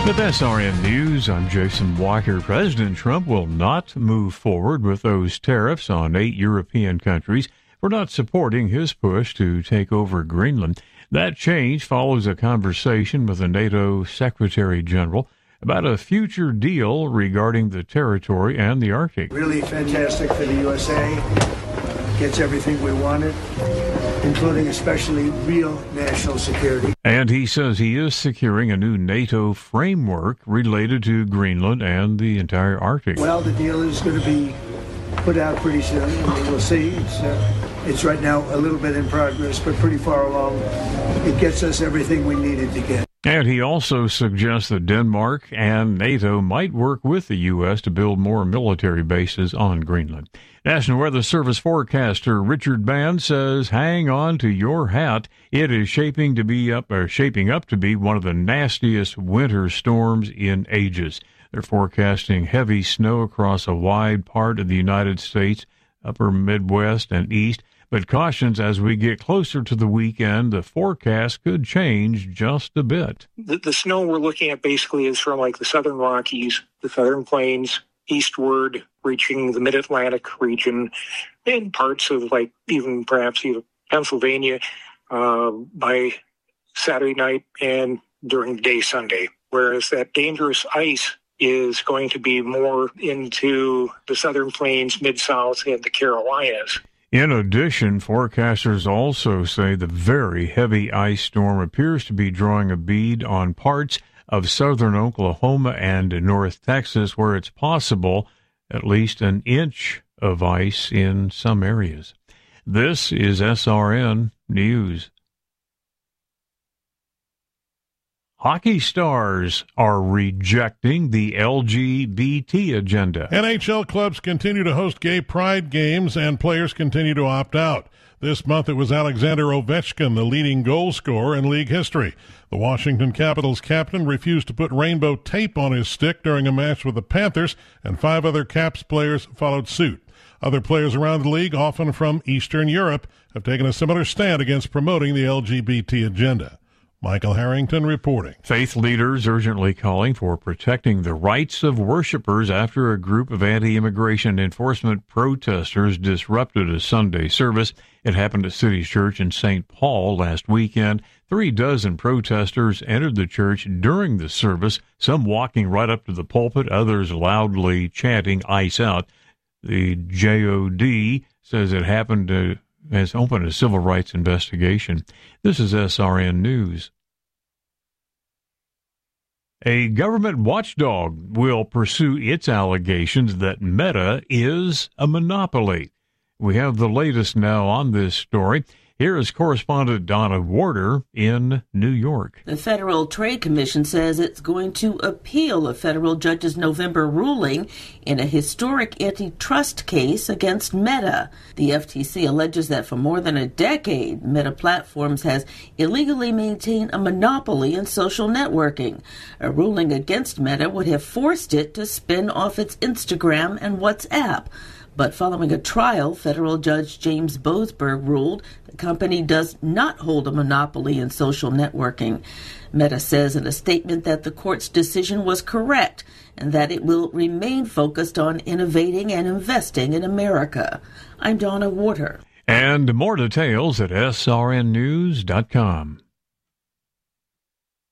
With SRN News, I'm Jason Walker. President Trump will not move forward with those tariffs on 8 European countries for not supporting his push to take over Greenland. That change follows a conversation with the NATO Secretary General about a future deal regarding the territory and the Arctic. Really fantastic for the USA. Gets everything we wanted, including especially real national security. And he says he is securing a new NATO framework related to Greenland and the entire Arctic. Well, the deal is going to be put out pretty soon. I mean, we'll see. It's right now a little bit in progress, but pretty far along. It gets us everything we needed to get. And he also suggests that Denmark and NATO might work with the U.S. to build more military bases on Greenland. National Weather Service forecaster Richard Band says, hang on to your hat. It is shaping up to be one of the nastiest winter storms in ages. They're forecasting heavy snow across a wide part of the United States, upper Midwest and East, but cautions as we get closer to the weekend, the forecast could change just a bit. The snow we're looking at basically is from like the southern Rockies, the southern plains, eastward, reaching the mid-Atlantic region, and parts of like perhaps even Pennsylvania by Saturday night and during the day Sunday. Whereas that dangerous ice is going to be more into the southern plains, mid-south, and the Carolinas. In addition, forecasters also say the very heavy ice storm appears to be drawing a bead on parts of southern Oklahoma and North Texas, where it's possible at least an inch of ice in some areas. This is SRN News. Hockey stars are rejecting the LGBT agenda. NHL clubs continue to host gay pride games, and players continue to opt out. This month it was Alexander Ovechkin, the leading goal scorer in league history. The Washington Capitals captain refused to put rainbow tape on his stick during a match with the Panthers, and 5 other Caps players followed suit. Other players around the league, often from Eastern Europe, have taken a similar stand against promoting the LGBT agenda. Michael Harrington reporting. Faith leaders urgently calling for protecting the rights of worshipers after a group of anti-immigration enforcement protesters disrupted a Sunday service. It happened at City Church in St. Paul last weekend. 36 protesters entered the church during the service, some walking right up to the pulpit, others loudly chanting "ICE out." The JOD says it has opened a civil rights investigation. This is SRN News. A government watchdog will pursue its allegations that Meta is a monopoly. We have the latest now on this story. Here is correspondent Donna Warder in New York. The Federal Trade Commission says it's going to appeal a federal judge's November ruling in a historic antitrust case against Meta. The FTC alleges that for more than a decade, Meta Platforms has illegally maintained a monopoly in social networking. A ruling against Meta would have forced it to spin off its Instagram and WhatsApp. But following a trial, federal judge James Boasberg ruled the company does not hold a monopoly in social networking. Meta says in a statement that the court's decision was correct and that it will remain focused on innovating and investing in America. I'm Donna Warder. And more details at srnnews.com.